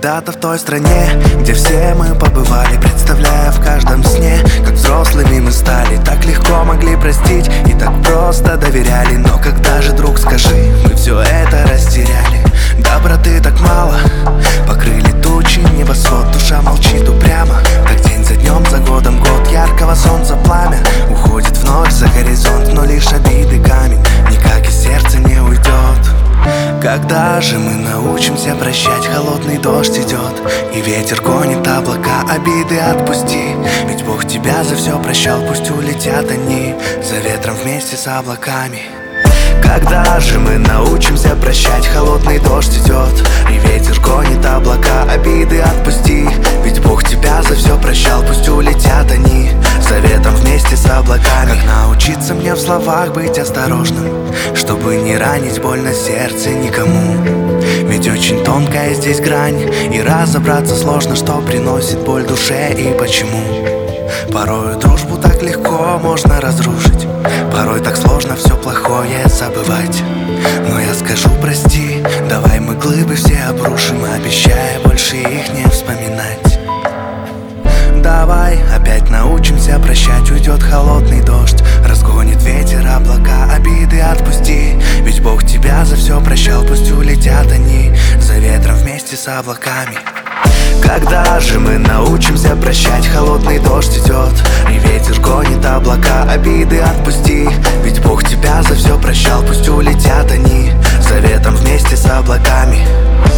когда-то в той стране, где все мы побывали, представляя в каждом сне, как взрослыми мы стали. Так легко могли простить и так просто доверяли. Но когда же, друг, скажи, мы все это растеряли? Доброты так мало, покрыли тучи, небосвод, душа молчит упрямо. Как день за днем, за годом год яркого солнца пламя уходит вновь за горизонт, но лишь обиды камень никак из сердца не уйдет. Когда же мы научимся прощать? Холодный дождь идет, и ветер гонит облака. Обиды отпусти, ведь Бог тебя за все прощал. Пусть улетят они за ветром вместе с облаками. Когда же мы научимся прощать? Холодный дождь идет, и ветер гонит облака. Обиды отпусти, ведь Бог тебя за все прощал. Пусть улетят они за ветром вместе с облаками. Как научиться мне в словах быть осторожным, чтобы не ранить больно сердце никому? Ведь очень тонкая здесь грань, и разобраться сложно, что приносит боль душе и почему. Порой дружбу так легко можно разрушить, порой так сложно все плохое забывать. Но я скажу прости, давай мы глыбы все обрушим, обещая больше их не вспоминать. Давай опять научимся прощать, уйдет холодный дождь, разгонит ветер облака. Обиды отпусти, ведь Бог тебя за все прощал. Пусть улетят они за ветром вместе с облаками. Когда же мы научимся прощать? Холодный дождь идет, и ветер гонит облака. Обиды отпусти, ведь Бог тебя за все прощал. Пусть улетят они за ветром вместе с облаками.